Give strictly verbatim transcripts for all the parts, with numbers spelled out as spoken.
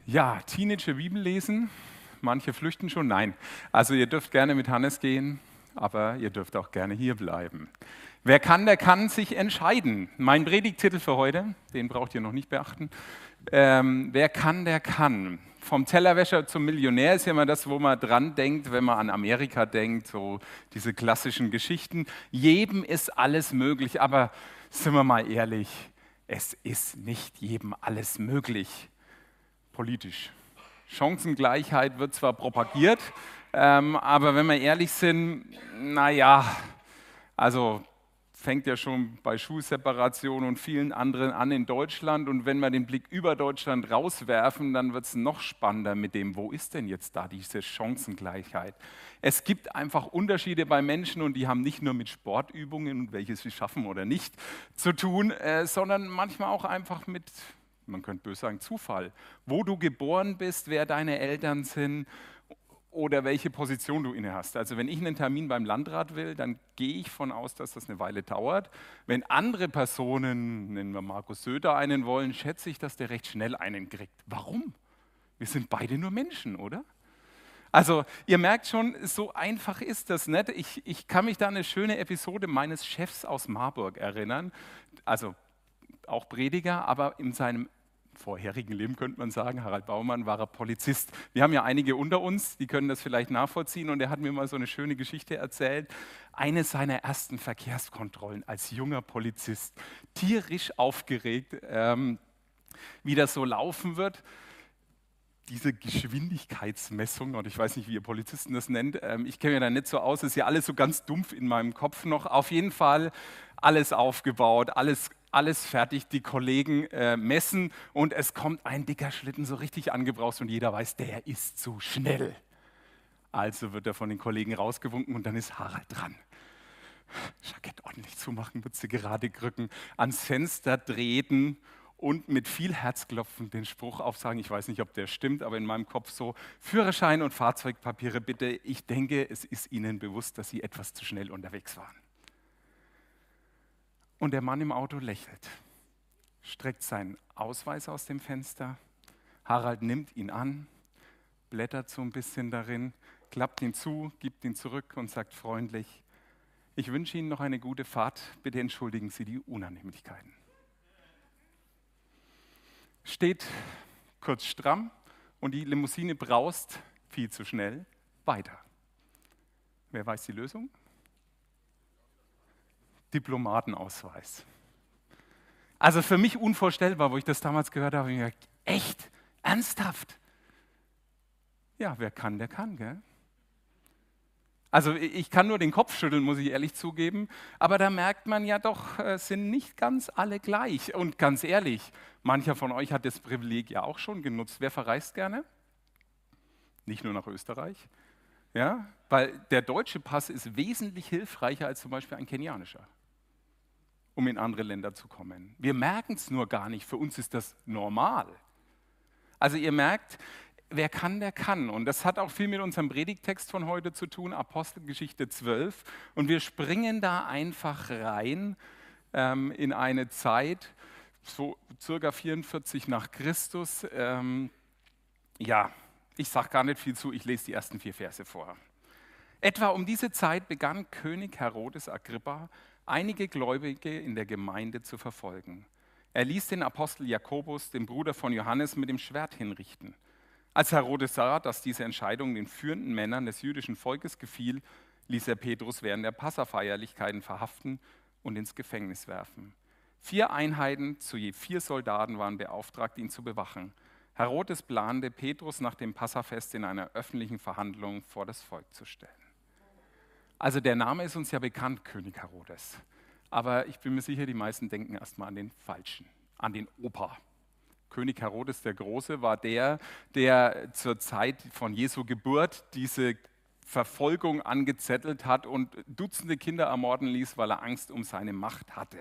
Ja, Teenager Bibel lesen, manche flüchten schon, nein. Also ihr dürft gerne mit Hannes gehen, aber ihr dürft auch gerne hier bleiben. Wer kann, der kann sich entscheiden. Mein Predigttitel für heute, den braucht ihr noch nicht beachten. Ähm, wer kann, der kann. Vom Tellerwäscher zum Millionär ist ja immer das, wo man dran denkt, wenn man an Amerika denkt, so diese klassischen Geschichten. Jedem ist alles möglich, aber sind wir mal ehrlich, es ist nicht jedem alles möglich. Politisch. Chancengleichheit wird zwar propagiert, ähm, aber wenn wir ehrlich sind, naja, also fängt ja schon bei Schulseparation und vielen anderen an in Deutschland, und wenn wir den Blick über Deutschland rauswerfen, dann wird es noch spannender mit dem, wo ist denn jetzt da diese Chancengleichheit? Es gibt einfach Unterschiede bei Menschen, und die haben nicht nur mit Sportübungen und welches sie schaffen oder nicht zu tun, äh, sondern manchmal auch einfach mit, man könnte böse sagen, Zufall. Wo du geboren bist, wer deine Eltern sind oder welche Position du inne hast. Also wenn ich einen Termin beim Landrat will, dann gehe ich von aus, dass das eine Weile dauert. Wenn andere Personen, nennen wir Markus Söder, einen wollen, schätze ich, dass der recht schnell einen kriegt. Warum? Wir sind beide nur Menschen, oder? Also ihr merkt schon, so einfach ist das nicht. Ich, ich kann mich da an eine schöne Episode meines Chefs aus Marburg erinnern. Also auch Prediger, aber in seinem vorherigen Leben, könnte man sagen, Harald Baumann, war er Polizist. Wir haben ja einige unter uns, die können das vielleicht nachvollziehen, und er hat mir mal so eine schöne Geschichte erzählt. Eine seiner ersten Verkehrskontrollen als junger Polizist, tierisch aufgeregt, ähm, wie das so laufen wird. Diese Geschwindigkeitsmessung, oder ich weiß nicht, wie ihr Polizisten das nennt, ähm, ich kenne mir da nicht so aus, ist ja alles so ganz dumpf in meinem Kopf noch. Auf jeden Fall alles aufgebaut, alles alles fertig, die Kollegen äh, messen, und es kommt ein dicker Schlitten so richtig angebraust, und jeder weiß, der ist zu schnell. Also wird er von den Kollegen rausgewunken, und dann ist Harald dran. Jackett ordentlich zumachen, Mütze gerade krücken, ans Fenster treten und mit viel Herzklopfen den Spruch aufsagen. Ich weiß nicht, ob der stimmt, aber in meinem Kopf so: Führerschein und Fahrzeugpapiere bitte. Ich denke, es ist Ihnen bewusst, dass Sie etwas zu schnell unterwegs waren. Und der Mann im Auto lächelt, streckt seinen Ausweis aus dem Fenster. Harald nimmt ihn an, blättert so ein bisschen darin, klappt ihn zu, gibt ihn zurück und sagt freundlich: Ich wünsche Ihnen noch eine gute Fahrt, bitte entschuldigen Sie die Unannehmlichkeiten. Steht kurz stramm, und die Limousine braust viel zu schnell weiter. Wer weiß die Lösung? Diplomatenausweis. Also für mich unvorstellbar, wo ich das damals gehört habe, habe ich mir gedacht, echt? Ernsthaft? Ja, wer kann, der kann, gell? Also ich kann nur den Kopf schütteln, muss ich ehrlich zugeben, aber da merkt man ja doch, es sind nicht ganz alle gleich. Und ganz ehrlich, mancher von euch hat das Privileg ja auch schon genutzt. Wer verreist gerne? Nicht nur nach Österreich, ja? Weil der deutsche Pass ist wesentlich hilfreicher als zum Beispiel ein kenianischer, um in andere Länder zu kommen. Wir merken es nur gar nicht, für uns ist das normal. Also ihr merkt, wer kann, der kann. Und das hat auch viel mit unserem Predigttext von heute zu tun, Apostelgeschichte zwölf. Und wir springen da einfach rein ähm, in eine Zeit, so circa vierundvierzig nach Christus. Ähm, ja, ich sage gar nicht viel zu, ich lese die ersten vier Verse vor. Etwa um diese Zeit begann König Herodes Agrippa, einige Gläubige in der Gemeinde zu verfolgen. Er ließ den Apostel Jakobus, den Bruder von Johannes, mit dem Schwert hinrichten. Als Herodes sah, dass diese Entscheidung den führenden Männern des jüdischen Volkes gefiel, ließ er Petrus während der Passafeierlichkeiten verhaften und ins Gefängnis werfen. Vier Einheiten zu je vier Soldaten waren beauftragt, ihn zu bewachen. Herodes plante, Petrus nach dem Passafest in einer öffentlichen Verhandlung vor das Volk zu stellen. Also der Name ist uns ja bekannt, König Herodes. Aber ich bin mir sicher, die meisten denken erstmal an den Falschen, an den Opa. König Herodes der Große war der, der zur Zeit von Jesu Geburt diese Verfolgung angezettelt hat und Dutzende Kinder ermorden ließ, weil er Angst um seine Macht hatte.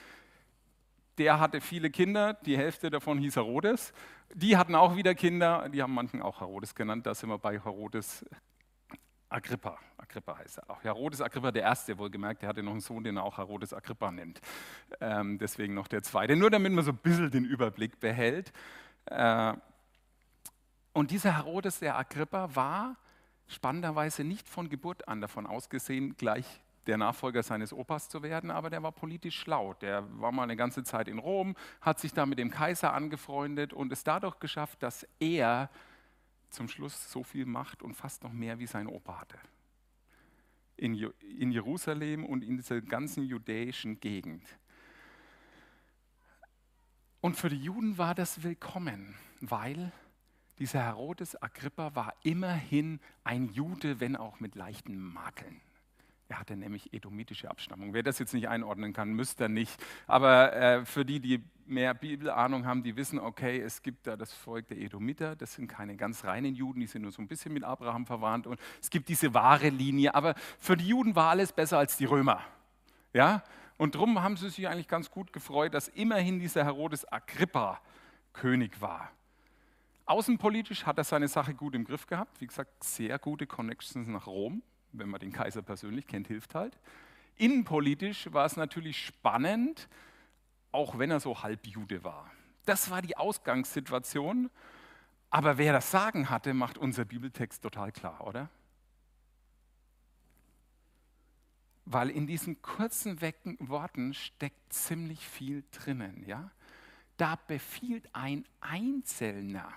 Der hatte viele Kinder, die Hälfte davon hieß Herodes. Die hatten auch wieder Kinder, die haben manchen auch Herodes genannt, da sind wir bei Herodes Agrippa. Agrippa heißt er auch. Herodes Agrippa der Erste, wohlgemerkt, der hatte noch einen Sohn, den er auch Herodes Agrippa nennt. Ähm, deswegen noch der Zweite. Nur damit man so ein bisschen den Überblick behält. Äh, Und dieser Herodes, der Agrippa, war spannenderweise nicht von Geburt an davon ausgesehen, gleich der Nachfolger seines Opas zu werden, aber der war politisch schlau. Der war mal eine ganze Zeit in Rom, hat sich da mit dem Kaiser angefreundet und es dadurch geschafft, dass er zum Schluss so viel Macht und fast noch mehr wie sein Opa hatte. In, Ju- in Jerusalem und in dieser ganzen judäischen Gegend. Und für die Juden war das willkommen, weil dieser Herodes Agrippa war immerhin ein Jude, wenn auch mit leichten Makeln. Er hatte nämlich edomitische Abstammung. Wer das jetzt nicht einordnen kann, müsste er nicht. Aber äh, für die, die mehr Bibelahnung haben, die wissen, okay, es gibt da das Volk der Edomiter, das sind keine ganz reinen Juden, die sind nur so ein bisschen mit Abraham verwandt. Und es gibt diese wahre Linie, aber für die Juden war alles besser als die Römer. Ja? Und darum haben sie sich eigentlich ganz gut gefreut, dass immerhin dieser Herodes Agrippa König war. Außenpolitisch hat er seine Sache gut im Griff gehabt. Wie gesagt, sehr gute Connections nach Rom. Wenn man den Kaiser persönlich kennt, hilft halt. Innenpolitisch war es natürlich spannend, auch wenn er so Halbjude war. Das war die Ausgangssituation. Aber wer das Sagen hatte, macht unser Bibeltext total klar, oder? Weil in diesen kurzen Wecken Worten steckt ziemlich viel drinnen. Ja? Da befiehlt ein Einzelner,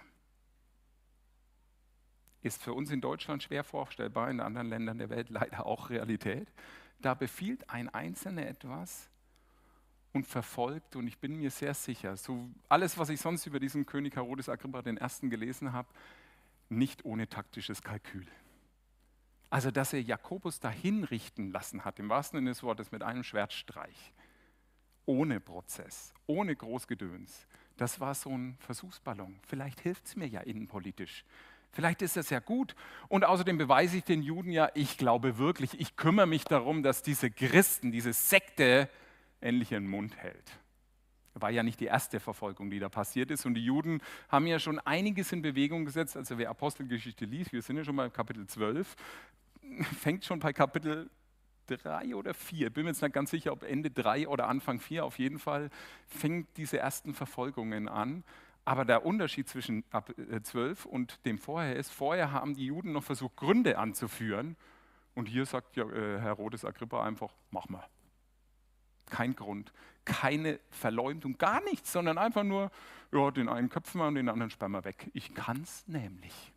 ist für uns in Deutschland schwer vorstellbar, in anderen Ländern der Welt leider auch Realität. Da befiehlt ein Einzelner etwas und verfolgt, und ich bin mir sehr sicher, so alles, was ich sonst über diesen König Herodes Agrippa den Ersten gelesen habe, nicht ohne taktisches Kalkül. Also, dass er Jakobus dahin richten lassen hat, im wahrsten Sinne des Wortes, mit einem Schwertstreich, ohne Prozess, ohne Großgedöns, das war so ein Versuchsballon. Vielleicht hilft es mir ja innenpolitisch. Vielleicht ist das ja gut. Und außerdem beweise ich den Juden ja, ich glaube wirklich, ich kümmere mich darum, dass diese Christen, diese Sekte endlich ihren Mund hält. War ja nicht die erste Verfolgung, die da passiert ist. Und die Juden haben ja schon einiges in Bewegung gesetzt. Also wer Apostelgeschichte liest, wir sind ja schon bei Kapitel zwölf, fängt schon bei Kapitel drei oder vier, bin mir jetzt nicht ganz sicher, ob Ende drei oder Anfang vier, auf jeden Fall fängt diese ersten Verfolgungen an. Aber der Unterschied zwischen zwölf und dem vorher ist, vorher haben die Juden noch versucht, Gründe anzuführen. Und hier sagt ja, äh, Herodes Agrippa einfach, mach mal. Kein Grund, keine Verleumdung, gar nichts, sondern einfach nur, ja, den einen köpfen wir und den anderen sperren wir weg. Ich kann's nämlich.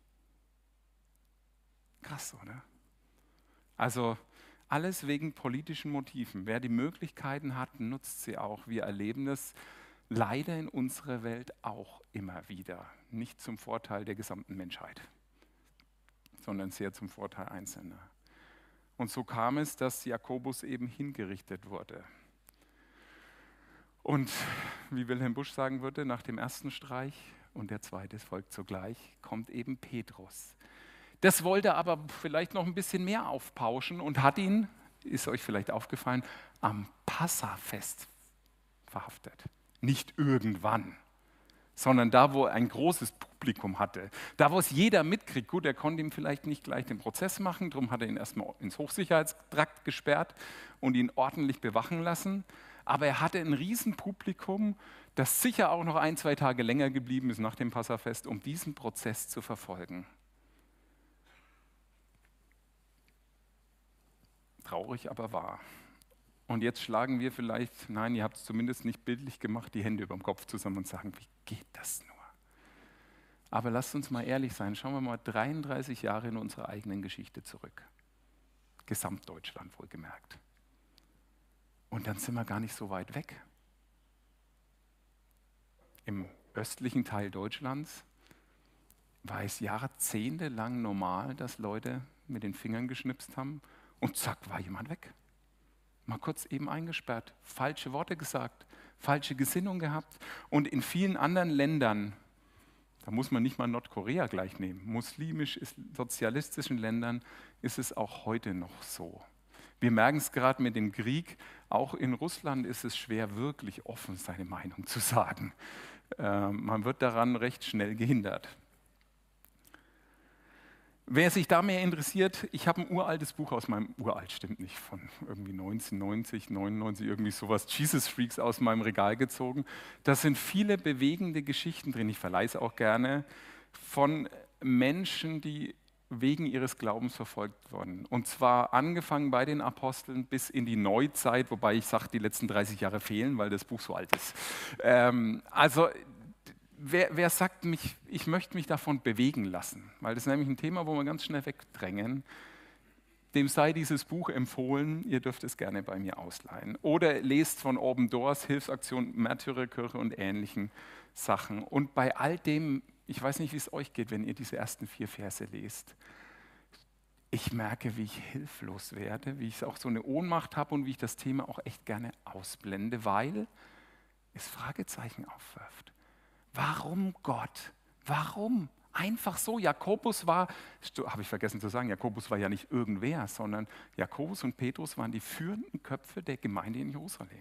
Krass, oder? Also alles wegen politischen Motiven. Wer die Möglichkeiten hat, nutzt sie auch. Wir erleben das leider in unserer Welt auch immer wieder. Nicht zum Vorteil der gesamten Menschheit, sondern sehr zum Vorteil Einzelner. Und so kam es, dass Jakobus eben hingerichtet wurde. Und wie Wilhelm Busch sagen würde, nach dem ersten Streich, und der zweite folgt sogleich, kommt eben Petrus. Das wollte aber vielleicht noch ein bisschen mehr aufpauschen und hat ihn, ist euch vielleicht aufgefallen, am Passafest verhaftet. Nicht irgendwann, sondern da, wo er ein großes Publikum hatte. Da, wo es jeder mitkriegt. Gut, er konnte ihm vielleicht nicht gleich den Prozess machen, darum hat er ihn erstmal ins Hochsicherheitstrakt gesperrt und ihn ordentlich bewachen lassen. Aber er hatte ein Riesenpublikum, das sicher auch noch ein, zwei Tage länger geblieben ist nach dem Passafest, um diesen Prozess zu verfolgen. Traurig, aber wahr. Und jetzt schlagen wir vielleicht, nein, ihr habt es zumindest nicht bildlich gemacht, die Hände über dem Kopf zusammen und sagen, wie geht das nur? Aber lasst uns mal ehrlich sein, schauen wir mal dreiunddreißig Jahre in unsere eigenen Geschichte zurück. Gesamtdeutschland wohlgemerkt. Und dann sind wir gar nicht so weit weg. Im östlichen Teil Deutschlands war es jahrzehntelang normal, dass Leute mit den Fingern geschnipst haben und zack, war jemand weg. Mal kurz eben eingesperrt, falsche Worte gesagt, falsche Gesinnung gehabt. Und in vielen anderen Ländern, da muss man nicht mal Nordkorea gleich nehmen, muslimisch-sozialistischen Ländern ist es auch heute noch so. Wir merken es gerade mit dem Krieg, auch in Russland ist es schwer, wirklich offen seine Meinung zu sagen. Äh, man wird daran recht schnell gehindert. Wer sich da mehr interessiert, ich habe ein uraltes Buch aus meinem, uralt stimmt nicht, von irgendwie neunzehnhundertneunzig, neunundneunzig, irgendwie sowas, Jesus Freaks aus meinem Regal gezogen. Da sind viele bewegende Geschichten drin, ich verleihe es auch gerne, von Menschen, die wegen ihres Glaubens verfolgt wurden. Und zwar angefangen bei den Aposteln bis in die Neuzeit, wobei ich sage, die letzten dreißig Jahre fehlen, weil das Buch so alt ist. Ähm, also wer, wer sagt, mich, ich möchte mich davon bewegen lassen, weil das ist nämlich ein Thema, wo wir ganz schnell wegdrängen, dem sei dieses Buch empfohlen, ihr dürft es gerne bei mir ausleihen. Oder lest von Open Doors, Hilfsaktion, Märtyrerkirche und ähnlichen Sachen. Und bei all dem, ich weiß nicht, wie es euch geht, wenn ihr diese ersten vier Verse lest. Ich merke, wie ich hilflos werde, wie ich auch so eine Ohnmacht habe und wie ich das Thema auch echt gerne ausblende, weil es Fragezeichen aufwirft. Warum Gott? Warum? Einfach so. Jakobus war, habe ich vergessen zu sagen, Jakobus war ja nicht irgendwer, sondern Jakobus und Petrus waren die führenden Köpfe der Gemeinde in Jerusalem.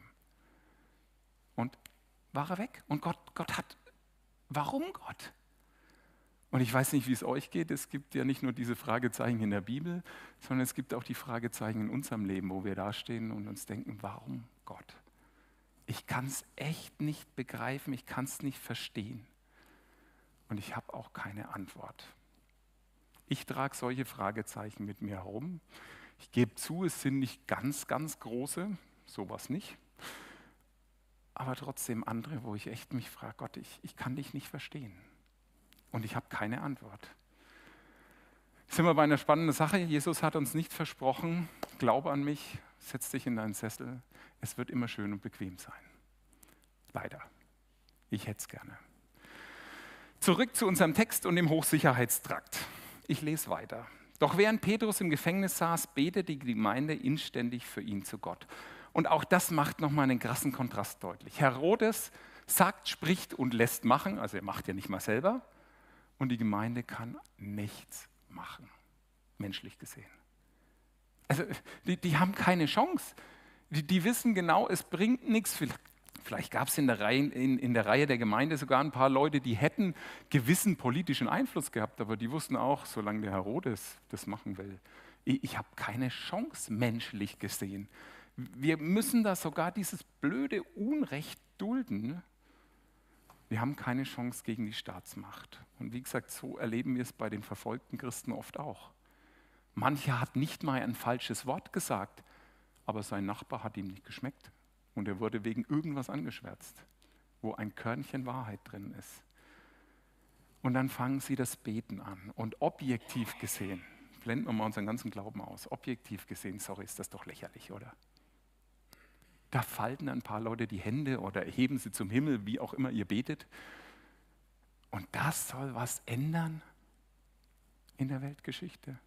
Und war er weg? Und Gott, Gott hat, warum Gott? Und ich weiß nicht, wie es euch geht. Es gibt ja nicht nur diese Fragezeichen in der Bibel, sondern es gibt auch die Fragezeichen in unserem Leben, wo wir dastehen und uns denken, warum Gott? Ich kann es echt nicht begreifen, ich kann es nicht verstehen. Und ich habe auch keine Antwort. Ich trage solche Fragezeichen mit mir herum. Ich gebe zu, es sind nicht ganz, ganz große, sowas nicht. Aber trotzdem andere, wo ich echt mich frage, Gott, ich, ich kann dich nicht verstehen. Und ich habe keine Antwort. Jetzt sind wir bei einer spannenden Sache. Jesus hat uns nicht versprochen, glaub an mich, setz dich in deinen Sessel. Es wird immer schön und bequem sein. Leider. Ich hätte es gerne. Zurück zu unserem Text und dem Hochsicherheitstrakt. Ich lese weiter. Doch während Petrus im Gefängnis saß, betete die Gemeinde inständig für ihn zu Gott. Und auch das macht nochmal einen krassen Kontrast deutlich. Herodes sagt, spricht und lässt machen, also er macht ja nicht mal selber, und die Gemeinde kann nichts machen, menschlich gesehen. Also die, die haben keine Chance. Die, die wissen genau, es bringt nichts. Vielleicht gab es in der Reihe, in, in der Reihe der Gemeinde sogar ein paar Leute, die hätten gewissen politischen Einfluss gehabt, aber die wussten auch, solange der Herodes das machen will, ich, ich habe keine Chance, menschlich gesehen. Wir müssen da sogar dieses blöde Unrecht dulden. Wir haben keine Chance gegen die Staatsmacht. Und wie gesagt, so erleben wir es bei den verfolgten Christen oft auch. Mancher hat nicht mal ein falsches Wort gesagt, aber sein Nachbar hat ihm nicht geschmeckt. Und er wurde wegen irgendwas angeschwärzt, wo ein Körnchen Wahrheit drin ist. Und dann fangen sie das Beten an. Und objektiv gesehen, blenden wir mal unseren ganzen Glauben aus, objektiv gesehen, sorry, ist das doch lächerlich, oder? Da falten ein paar Leute die Hände oder erheben sie zum Himmel, wie auch immer ihr betet. Und das soll was ändern in der Weltgeschichte.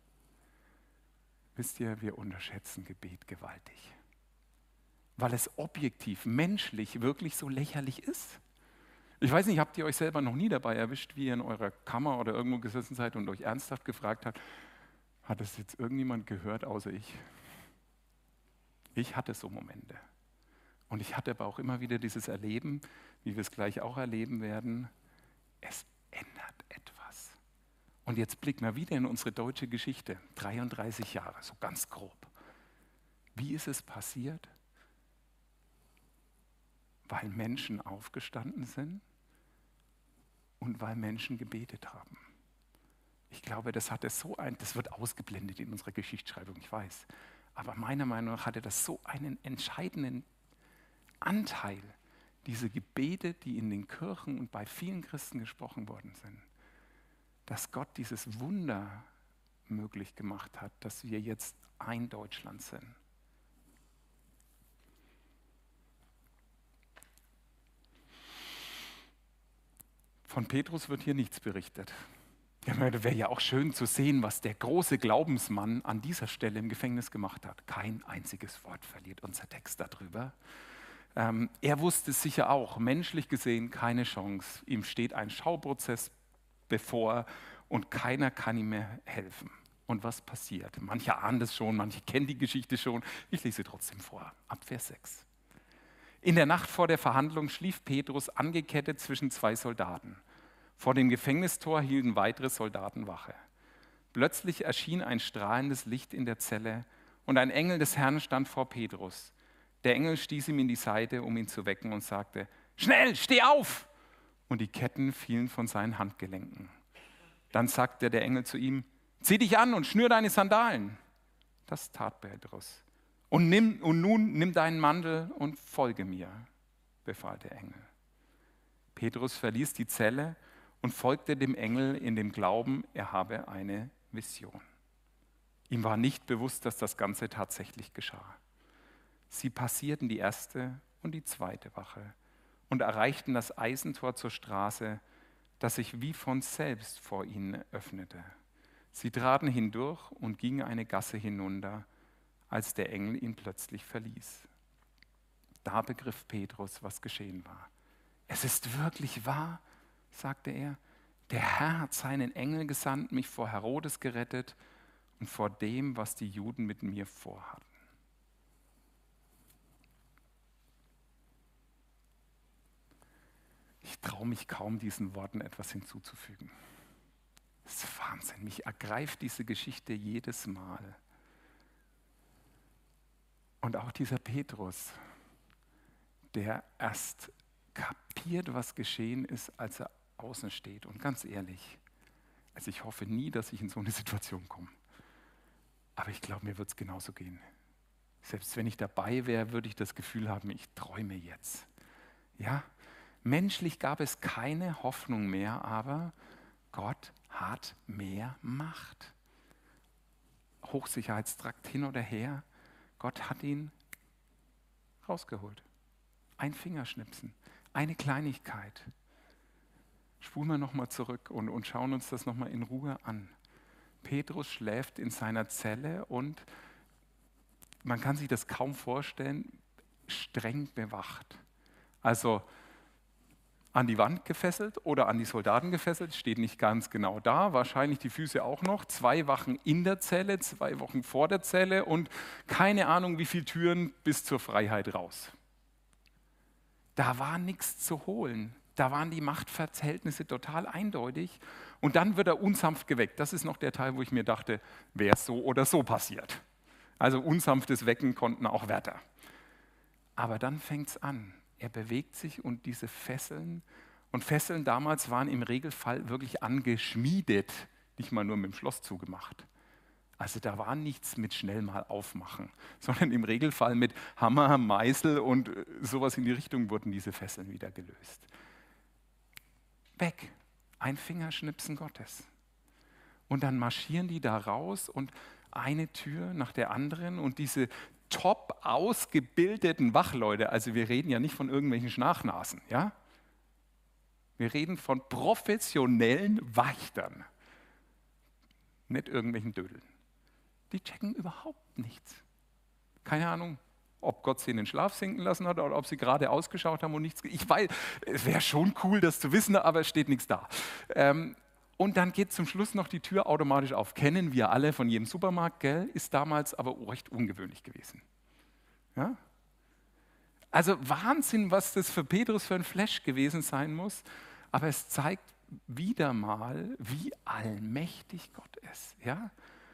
Wisst ihr, wir unterschätzen Gebet gewaltig. Weil es objektiv, menschlich wirklich so lächerlich ist. Ich weiß nicht, habt ihr euch selber noch nie dabei erwischt, wie ihr in eurer Kammer oder irgendwo gesessen seid und euch ernsthaft gefragt habt, hat das jetzt irgendjemand gehört, außer ich? Ich hatte so Momente. Und ich hatte aber auch immer wieder dieses Erleben, wie wir es gleich auch erleben werden, es ändert etwas. Und jetzt blicken wir wieder in unsere deutsche Geschichte, dreiunddreißig Jahre, so ganz grob. Wie ist es passiert? Weil Menschen aufgestanden sind und weil Menschen gebetet haben. Ich glaube, das hatte so ein, das wird ausgeblendet in unserer Geschichtsschreibung, ich weiß. Aber meiner Meinung nach hatte das so einen entscheidenden Anteil, diese Gebete, die in den Kirchen und bei vielen Christen gesprochen worden sind, dass Gott dieses Wunder möglich gemacht hat, dass wir jetzt ein Deutschland sind. Von Petrus wird hier nichts berichtet. Ja, wäre ja auch schön zu sehen, was der große Glaubensmann an dieser Stelle im Gefängnis gemacht hat. Kein einziges Wort verliert unser Text darüber. Ähm, er wusste sicher auch, menschlich gesehen keine Chance. Ihm steht ein Schauprozess bevor und keiner kann ihm mehr helfen. Und was passiert? Manche ahnen das schon, manche kennen die Geschichte schon. Ich lese sie trotzdem vor, ab Vers sechs. In der Nacht vor der Verhandlung schlief Petrus angekettet zwischen zwei Soldaten. Vor dem Gefängnistor hielten weitere Soldaten Wache. Plötzlich erschien ein strahlendes Licht in der Zelle und ein Engel des Herrn stand vor Petrus. Der Engel stieß ihm in die Seite, um ihn zu wecken und sagte, schnell, steh auf! Und die Ketten fielen von seinen Handgelenken. Dann sagte der Engel zu ihm, zieh dich an und schnür deine Sandalen. Das tat Petrus. Und, nimm, und nun nimm deinen Mantel und folge mir, befahl der Engel. Petrus verließ die Zelle und folgte dem Engel in dem Glauben, er habe eine Vision. Ihm war nicht bewusst, dass das Ganze tatsächlich geschah. Sie passierten die erste und die zweite Wache und erreichten das Eisentor zur Straße, das sich wie von selbst vor ihnen öffnete. Sie traten hindurch und gingen eine Gasse hinunter, als der Engel ihn plötzlich verließ. Da begriff Petrus, was geschehen war. Es ist wirklich wahr, sagte er. Der Herr hat seinen Engel gesandt, mich vor Herodes gerettet und vor dem, was die Juden mit mir vorhatten. Ich traue mich kaum, diesen Worten etwas hinzuzufügen. Das ist Wahnsinn. Mich ergreift diese Geschichte jedes Mal. Und auch dieser Petrus, der erst kapiert, was geschehen ist, als er außen steht. Und ganz ehrlich, also ich hoffe nie, dass ich in so eine Situation komme. Aber ich glaube, mir wird es genauso gehen. Selbst wenn ich dabei wäre, würde ich das Gefühl haben, ich träume jetzt. Ja, menschlich gab es keine Hoffnung mehr, aber Gott hat mehr Macht. Hochsicherheitstrakt hin oder her, Gott hat ihn rausgeholt. Ein Fingerschnipsen, eine Kleinigkeit. Spulen wir nochmal zurück und, und schauen uns das nochmal in Ruhe an. Petrus schläft in seiner Zelle und man kann sich das kaum vorstellen, streng bewacht. Also an die Wand gefesselt oder an die Soldaten gefesselt, steht nicht ganz genau da, wahrscheinlich die Füße auch noch, zwei Wachen in der Zelle, zwei Wochen vor der Zelle und keine Ahnung, wie viele Türen bis zur Freiheit raus. Da war nichts zu holen, da waren die Machtverhältnisse total eindeutig und dann wird er unsanft geweckt. Das ist noch der Teil, wo ich mir dachte, wäre es so oder so passiert. Also unsanftes Wecken konnten auch Wärter. Aber dann fängt es an. Er bewegt sich und diese Fesseln, und Fesseln damals waren im Regelfall wirklich angeschmiedet, nicht mal nur mit dem Schloss zugemacht. Also da war nichts mit schnell mal aufmachen, sondern im Regelfall mit Hammer, Meißel und sowas in die Richtung wurden diese Fesseln wieder gelöst. Weg, ein Fingerschnipsen Gottes. Und dann marschieren die da raus und eine Tür nach der anderen und diese top ausgebildeten Wachleute, also wir reden ja nicht von irgendwelchen Schnachnasen, ja? Wir reden von professionellen Wächtern, nicht irgendwelchen Dödeln. Die checken überhaupt nichts. Keine Ahnung, ob Gott sie in den Schlaf sinken lassen hat oder ob sie gerade ausgeschaut haben und nichts. Ich weiß, es wäre schon cool, das zu wissen, aber es steht nichts da. Ähm, Und dann geht zum Schluss noch die Tür automatisch auf. Kennen wir alle von jedem Supermarkt, gell? Ist damals aber recht ungewöhnlich gewesen. Ja? Also Wahnsinn, was das für Petrus für ein Flash gewesen sein muss. Aber es zeigt wieder mal, wie allmächtig Gott ist. Ja?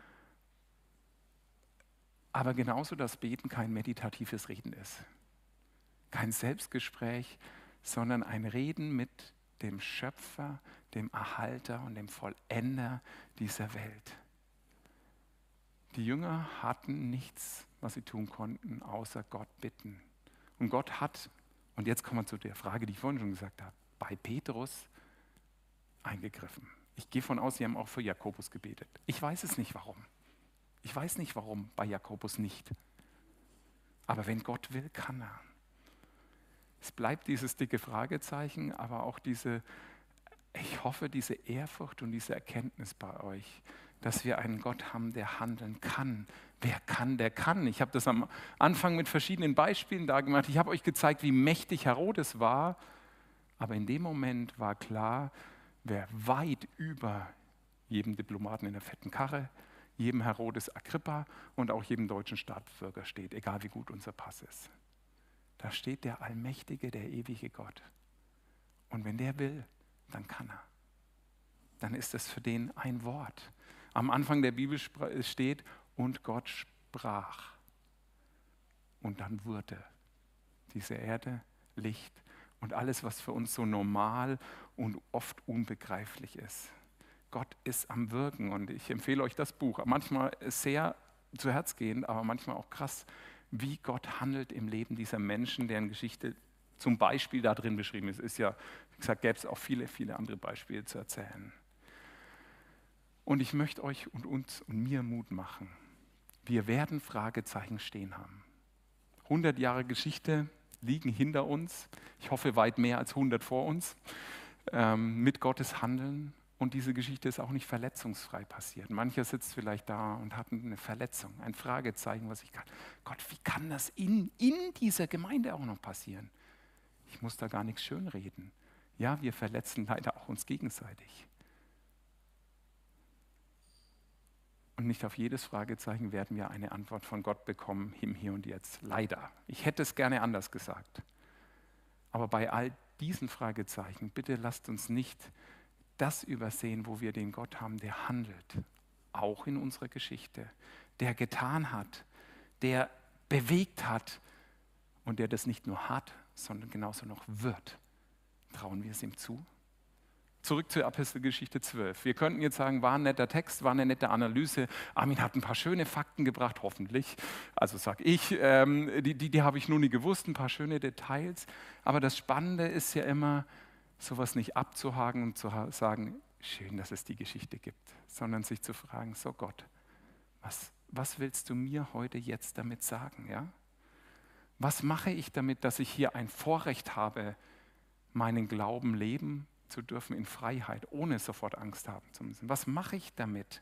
Aber genauso, dass Beten kein meditatives Reden ist. Kein Selbstgespräch, sondern ein Reden mit dem Schöpfer, dem Erhalter und dem Vollender dieser Welt. Die Jünger hatten nichts, was sie tun konnten, außer Gott bitten. Und Gott hat, und jetzt kommen wir zu der Frage, die ich vorhin schon gesagt habe, bei Petrus eingegriffen. Ich gehe von aus, sie haben auch für Jakobus gebetet. Ich weiß es nicht, warum. Ich weiß nicht, warum bei Jakobus nicht. Aber wenn Gott will, kann er. Es bleibt dieses dicke Fragezeichen, aber auch diese, ich hoffe, diese Ehrfurcht und diese Erkenntnis bei euch, dass wir einen Gott haben, der handeln kann. Wer kann, der kann. Ich habe das am Anfang mit verschiedenen Beispielen dargemacht. Ich habe euch gezeigt, wie mächtig Herodes war, aber in dem Moment war klar, wer weit über jedem Diplomaten in der fetten Karre, jedem Herodes Agrippa und auch jedem deutschen Staatsbürger steht, egal wie gut unser Pass ist. Da steht der allmächtige, der ewige Gott. Und wenn der will, dann kann er. Dann ist es für den ein Wort. Am Anfang der Bibel steht, und Gott sprach. Und dann wurde diese Erde Licht und alles, was für uns so normal und oft unbegreiflich ist. Gott ist am Wirken und ich empfehle euch das Buch. Manchmal sehr zu Herz gehend, aber manchmal auch krass, wie Gott handelt im Leben dieser Menschen, deren Geschichte zum Beispiel da drin beschrieben ist. Ist ja, wie gesagt, gäbe es auch viele, viele andere Beispiele zu erzählen. Und ich möchte euch und uns und mir Mut machen. Wir werden Fragezeichen stehen haben. hundert Jahre Geschichte liegen hinter uns. Ich hoffe, weit mehr als hundert vor uns. Ähm, mit Gottes Handeln. Und diese Geschichte ist auch nicht verletzungsfrei passiert. Mancher sitzt vielleicht da und hat eine Verletzung, ein Fragezeichen, was ich kann. Gott, wie kann das in, in dieser Gemeinde auch noch passieren? Ich muss da gar nichts schönreden. Ja, wir verletzen leider auch uns gegenseitig. Und nicht auf jedes Fragezeichen werden wir eine Antwort von Gott bekommen, im Hier und Jetzt. Leider. Ich hätte es gerne anders gesagt. Aber bei all diesen Fragezeichen, bitte lasst uns nicht das übersehen, wo wir den Gott haben, der handelt, auch in unserer Geschichte, der getan hat, der bewegt hat und der das nicht nur hat, sondern genauso noch wird. Trauen wir es ihm zu? Zurück zur Apostelgeschichte zwölf. Wir könnten jetzt sagen, war ein netter Text, war eine nette Analyse. Armin hat ein paar schöne Fakten gebracht, hoffentlich. Also sag ich, ähm, die, die, die habe ich nur nie gewusst, ein paar schöne Details. Aber das Spannende ist ja immer, sowas nicht abzuhaken und zu sagen, schön, dass es die Geschichte gibt, sondern sich zu fragen, so Gott, was, was willst du mir heute jetzt damit sagen? Ja? Was mache ich damit, dass ich hier ein Vorrecht habe, meinen Glauben leben zu dürfen in Freiheit, ohne sofort Angst haben zu müssen? Was mache ich damit?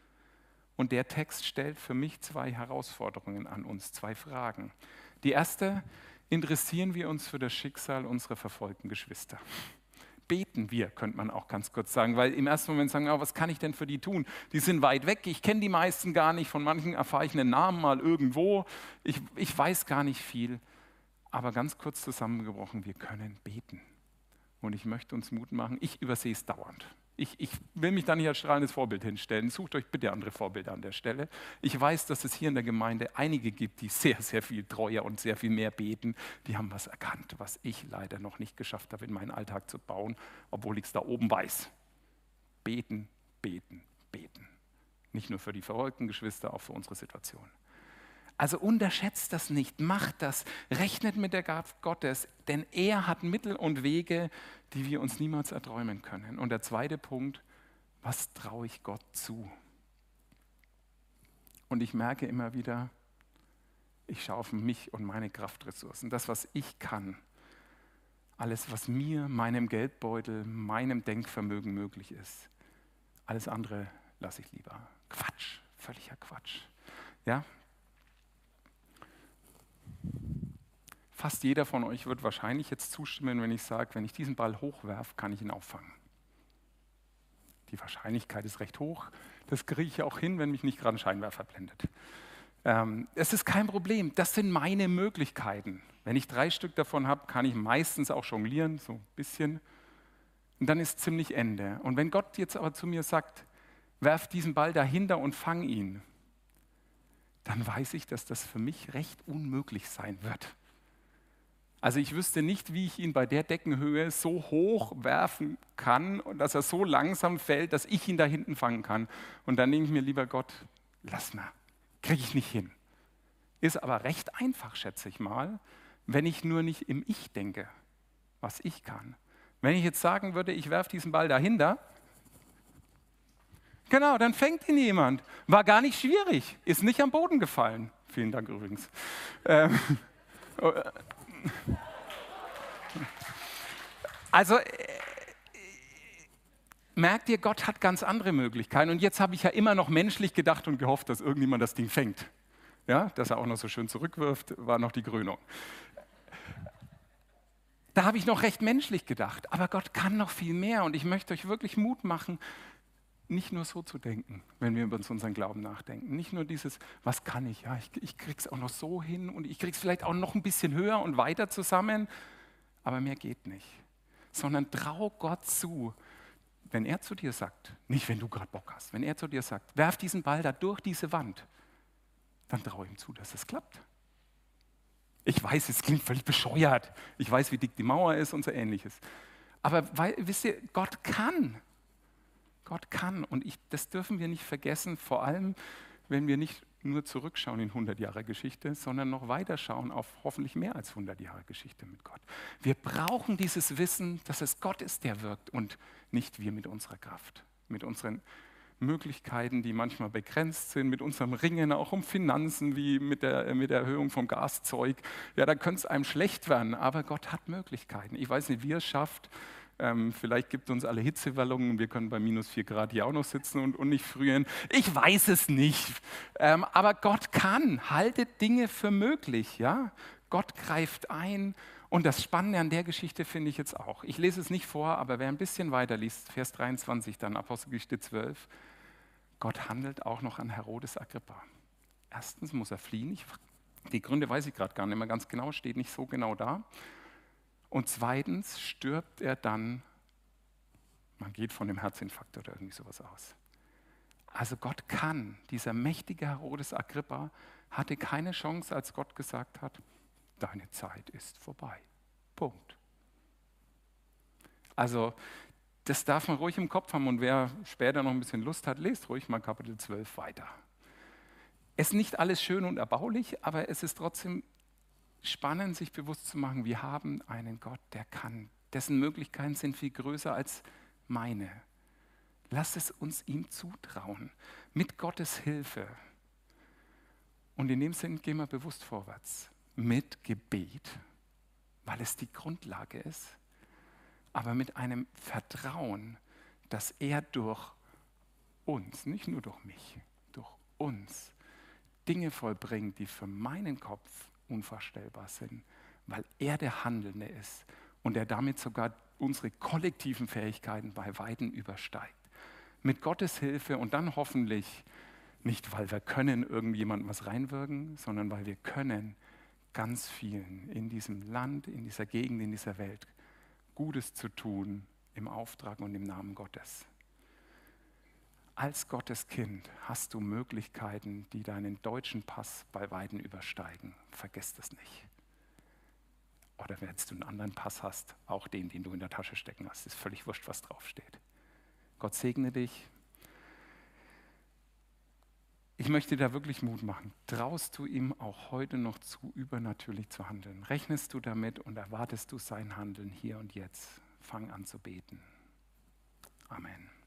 Und der Text stellt für mich zwei Herausforderungen an uns, zwei Fragen. Die erste, interessieren wir uns für das Schicksal unserer verfolgten Geschwister? Beten wir, könnte man auch ganz kurz sagen, weil im ersten Moment sagen, oh, was kann ich denn für die tun? Die sind weit weg, ich kenne die meisten gar nicht, von manchen erfahre ich einen Namen mal irgendwo, ich, ich weiß gar nicht viel. Aber ganz kurz zusammengebrochen, wir können beten. Und ich möchte uns Mut machen, ich übersehe es dauernd. Ich, ich will mich da nicht als strahlendes Vorbild hinstellen. Sucht euch bitte andere Vorbilder an der Stelle. Ich weiß, dass es hier in der Gemeinde einige gibt, die sehr, sehr viel treuer und sehr viel mehr beten. Die haben was erkannt, was ich leider noch nicht geschafft habe, in meinen Alltag zu bauen, obwohl ich es da oben weiß. Beten, beten, beten. Nicht nur für die verfolgten Geschwister, auch für unsere Situation. Also unterschätzt das nicht, macht das, rechnet mit der Gabe Gottes, denn er hat Mittel und Wege, die wir uns niemals erträumen können. Und der zweite Punkt, was traue ich Gott zu? Und ich merke immer wieder, ich schaue auf mich und meine Kraftressourcen, das, was ich kann, alles, was mir, meinem Geldbeutel, meinem Denkvermögen möglich ist, alles andere lasse ich lieber. Quatsch, völliger Quatsch. Ja? Fast jeder von euch wird wahrscheinlich jetzt zustimmen, wenn ich sage, wenn ich diesen Ball hochwerfe, kann ich ihn auffangen. Die Wahrscheinlichkeit ist recht hoch. Das kriege ich auch hin, wenn mich nicht gerade ein Scheinwerfer blendet. Ähm, es ist kein Problem. Das sind meine Möglichkeiten. Wenn ich drei Stück davon habe, kann ich meistens auch jonglieren, so ein bisschen. Und dann ist ziemlich Ende. Und wenn Gott jetzt aber zu mir sagt, werf diesen Ball dahinter und fang ihn, dann weiß ich, dass das für mich recht unmöglich sein wird. Also ich wüsste nicht, wie ich ihn bei der Deckenhöhe so hoch werfen kann und dass er so langsam fällt, dass ich ihn da hinten fangen kann. Und dann denke ich mir, lieber Gott, lass mal, kriege ich nicht hin. Ist aber recht einfach, schätze ich mal, wenn ich nur nicht im Ich denke, was ich kann. Wenn ich jetzt sagen würde, ich werfe diesen Ball dahinter, genau, dann fängt ihn jemand. War gar nicht schwierig, ist nicht am Boden gefallen. Vielen Dank übrigens. Ähm, also, äh, merkt ihr, Gott hat ganz andere Möglichkeiten. Und jetzt habe ich ja immer noch menschlich gedacht und gehofft, dass irgendjemand das Ding fängt. Ja, dass er auch noch so schön zurückwirft, war noch die Krönung. Da habe ich noch recht menschlich gedacht. Aber Gott kann noch viel mehr. Und ich möchte euch wirklich Mut machen, nicht nur so zu denken, wenn wir über unseren Glauben nachdenken. Nicht nur dieses, was kann ich? Ja, ich, ich krieg's auch noch so hin und ich krieg's vielleicht auch noch ein bisschen höher und weiter zusammen, aber mehr geht nicht. Sondern trau Gott zu, wenn er zu dir sagt, nicht wenn du gerade Bock hast, wenn er zu dir sagt, werf diesen Ball da durch diese Wand, dann trau ihm zu, dass es klappt. Ich weiß, es klingt völlig bescheuert. Ich weiß, wie dick die Mauer ist und so Ähnliches. Aber weil, wisst ihr, Gott kann. Gott kann und ich, das dürfen wir nicht vergessen, vor allem, wenn wir nicht nur zurückschauen in hundert Jahre Geschichte, sondern noch weiter schauen auf hoffentlich mehr als hundert Jahre Geschichte mit Gott. Wir brauchen dieses Wissen, dass es Gott ist, der wirkt und nicht wir mit unserer Kraft, mit unseren Möglichkeiten, die manchmal begrenzt sind, mit unserem Ringen auch um Finanzen, wie mit der, mit der Erhöhung vom Gaszeug. Ja, da könnte es einem schlecht werden, aber Gott hat Möglichkeiten. Ich weiß nicht, wie er es schafft. Ähm, vielleicht gibt uns alle Hitzewallungen und wir können bei minus vier Grad hier auch noch sitzen und, und nicht frieren. Ich weiß es nicht. Ähm, aber Gott kann, haltet Dinge für möglich. Ja? Gott greift ein. Und das Spannende an der Geschichte finde ich jetzt auch. Ich lese es nicht vor, aber wer ein bisschen weiter liest, Vers dreiundzwanzig, dann Apostelgeschichte zwölf, Gott handelt auch noch an Herodes Agrippa. Erstens muss er fliehen. Ich, die Gründe weiß ich gerade gar nicht mehr ganz genau, steht nicht so genau da. Und zweitens stirbt er dann, man geht von dem Herzinfarkt oder irgendwie sowas aus. Also Gott kann, dieser mächtige Herodes Agrippa hatte keine Chance, als Gott gesagt hat, deine Zeit ist vorbei. Punkt. Also das darf man ruhig im Kopf haben und wer später noch ein bisschen Lust hat, lest ruhig mal Kapitel zwölf weiter. Es ist nicht alles schön und erbaulich, aber es ist trotzdem spannend, sich bewusst zu machen, wir haben einen Gott, der kann, dessen Möglichkeiten sind viel größer als meine. Lass es uns ihm zutrauen, mit Gottes Hilfe. Und in dem Sinn gehen wir bewusst vorwärts, mit Gebet, weil es die Grundlage ist, aber mit einem Vertrauen, dass er durch uns, nicht nur durch mich, durch uns Dinge vollbringt, die für meinen Kopf unvorstellbar sind, weil er der Handelnde ist und er damit sogar unsere kollektiven Fähigkeiten bei Weitem übersteigt. Mit Gottes Hilfe und dann hoffentlich nicht, weil wir können irgendjemandem was reinwirken, sondern weil wir können ganz vielen in diesem Land, in dieser Gegend, in dieser Welt Gutes zu tun im Auftrag und im Namen Gottes. Als Gottes Kind hast du Möglichkeiten, die deinen deutschen Pass bei Weitem übersteigen. Vergiss das nicht. Oder wenn du einen anderen Pass hast, auch den, den du in der Tasche stecken hast, ist völlig wurscht, was draufsteht. Gott segne dich. Ich möchte dir da wirklich Mut machen. Traust du ihm auch heute noch zu, übernatürlich zu handeln? Rechnest du damit und erwartest du sein Handeln hier und jetzt? Fang an zu beten. Amen.